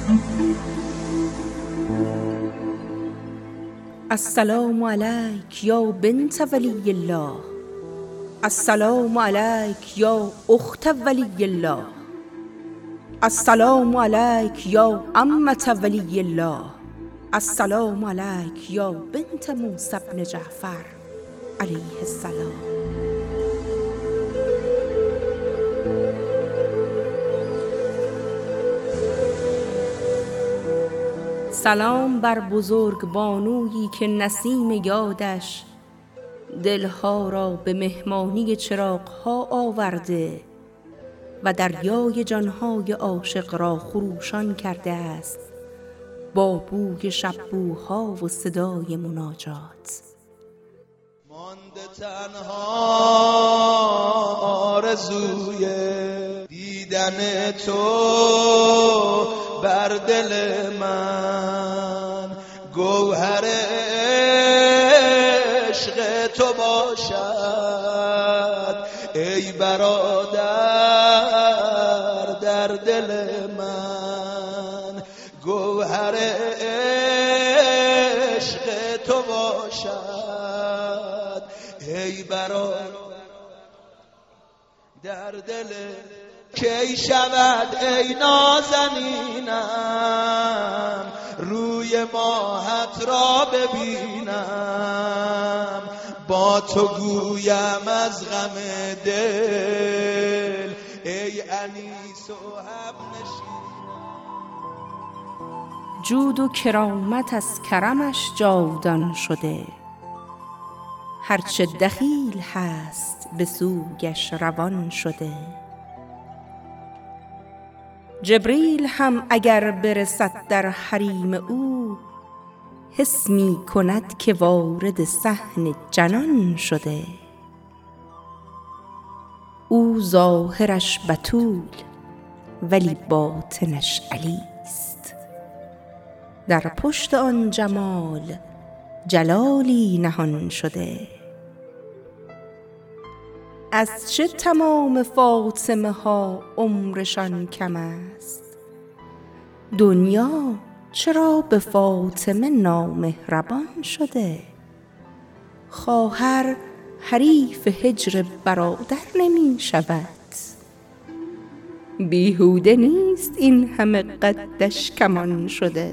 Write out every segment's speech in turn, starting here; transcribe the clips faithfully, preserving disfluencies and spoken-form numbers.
السلام علیک یا بنت ولی الله، السلام علیک یا اخت ولی الله، السلام علیک یا عمة ولی الله، السلام علیک یا بنت موسی بن جعفر علیه السلام. سلام بر بزرگ بانویی که نسیم یادش دلها را به مهمانی چراغها آورده و دریای جانهای عاشق را خروشان کرده است با بوی شبوها و صدای مناجات. مانده تنها آرزوی دیدن تو بر دل من، گوهر عشق تو باشد ای برادر در دل من، گوهر عشق تو باشد ای برادر در دل. کی شود ای نازنینم روی ماهت را ببینم، با تو گویم از غم دل ای انیس و همنشینم. جود و کرامت از کرمش جاودان شده، هرچه دخیل هست به سویش روان شده. جبریل هم اگر برسد در حریم او، حس می کند که وارد صحن جنان شده. او ظاهرش بتول ولی باطنش علی است، در پشت آن جمال جلالی نهان شده. از چه تمام فاطمه ها عمرشان کم است، دنیا چرا به فاطمه نامهربان شده. خواهر حریف هجر برادر نمی شود، بیهوده نیست این همه قدش کمان شده.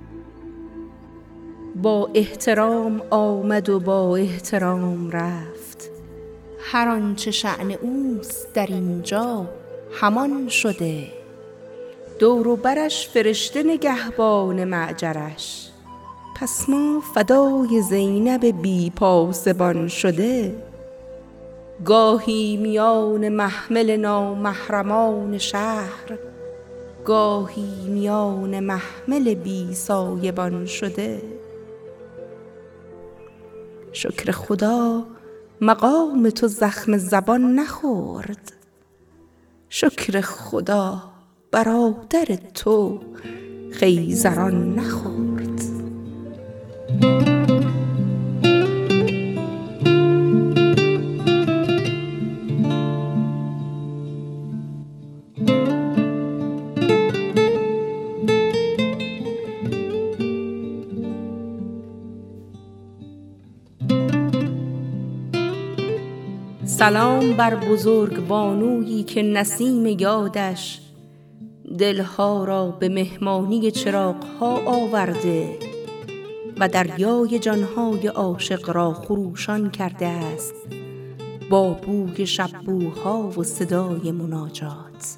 با احترام آمد و با احترام رفت، هر آنچه شأن اوست در اینجا همان شده. دور و برش فرشته نگهبان معجرش، پس ما فدای زینب بی پاسبان شده. گاهی میان محمل نامحرمان شهر، گاهی میان محمل بی سایبان شده. شکر خدا مقام تو زخم زبان نخورد، شکر خدا برادر تو خیزران نخورد. سلام بر بزرگ بانویی که نسیم یادش دلها را به مهمانی چراغها آورده و دریای جانهای عاشق را خروشان کرده است با بوی شبوها و صدای مناجات.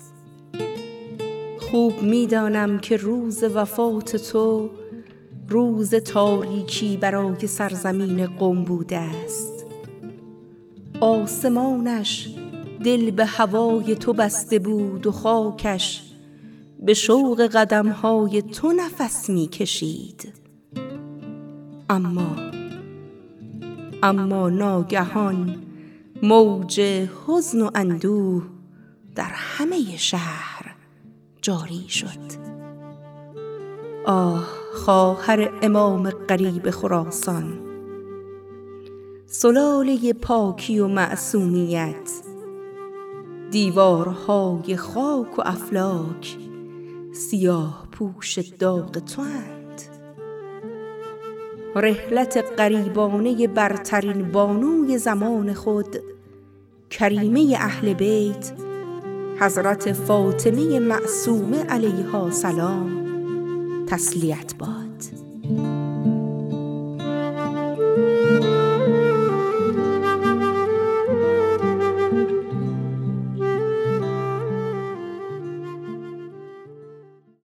خوب می‌دانم که روز وفات تو روز تاریکی برای سرزمین قم بوده است. آسمانش دل به هوای تو بسته بود و خاکش به شوق قدمهای تو نفس می کشید. اما اما ناگهان موج حزن و اندوه در همه شهر جاری شد. آه خواهر امام غریب خراسان، سلاله پاکی و معصومیت، دیوارهای خاک و افلاک سیاه پوش داغ تواند. رحلت غریبانه برترین بانوی زمان خود، کریمه اهل بیت حضرت فاطمه معصومه علیها سلام تسلیت باد.